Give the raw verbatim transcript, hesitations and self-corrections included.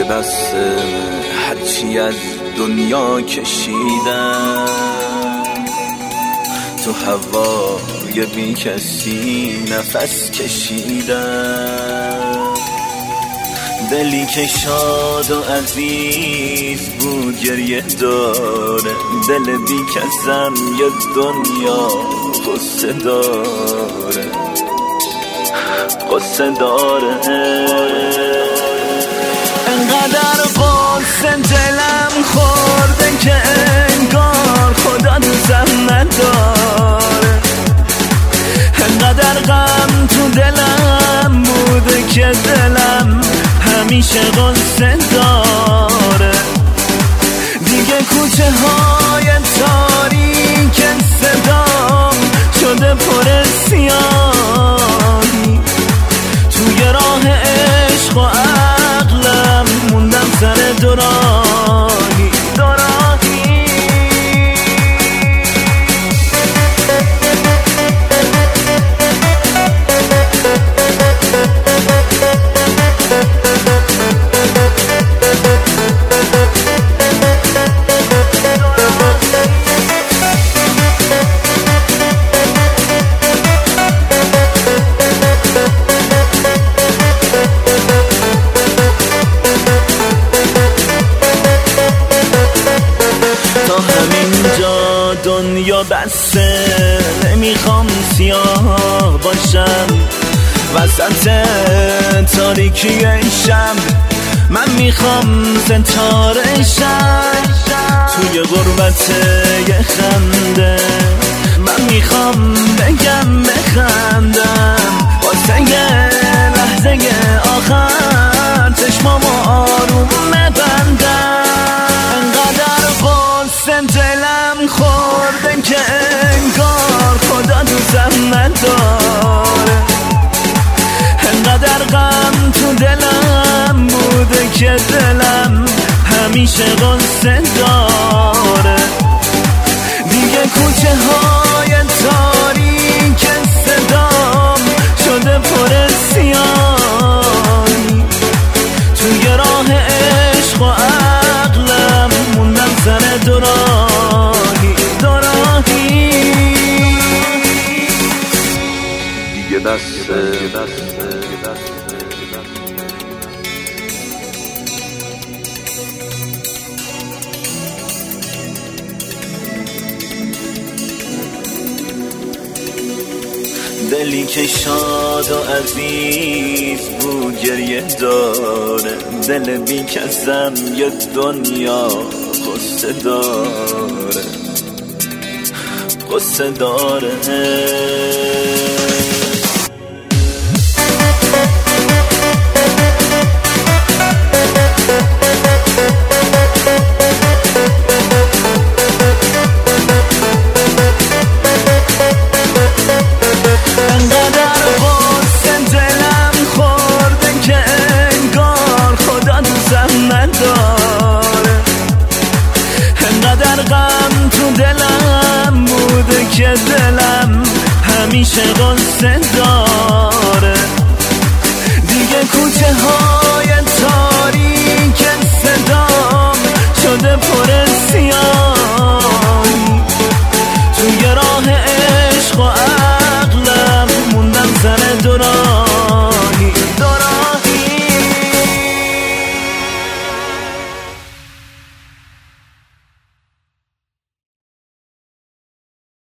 دست هرچی از دنیا کشیدم، تو هوای بی کسی نفس کشیدم. دلی که شاد و عزیز بود گریه داره، دل بی کسم یه دنیا قصه داره، قصه داره. انقدر قصه دلم خورده که انگار خدا دوستم نداره، انقدر غم تو دلم بوده که دلم همیشه قصه داره. دیگه کوچه های تاریک صدام شده پر سیاهی، توی راه عشق و عقلم موندم سر دوراهی دوراهی. تا همینجا دنیا بسته، نمیخوام سیاه باشم وسط تاریکی شب، من میخوام ستاره شم توی غربت یه خنده. من میخوام بگم بخندم واسه یه لحظه آخر، چشمامو آروم ببندم. انقدر قصه دلم خورده که انگار خدا دوستم نداره، انقدر غم تو دلم بوده که دلم همیشه قصه داره. دیگه کوچه های تاریک صدام شده پر سیاهی، توی راه عشق و عقلم موندم سر دوراهی دوراهی. دیگه دست دلی که شاد و عزیز بود گریه داره، دل بی کسم یه دنیا قصه داره، قصه داره. انقدر غم تو دلم بوده که دلم همیشه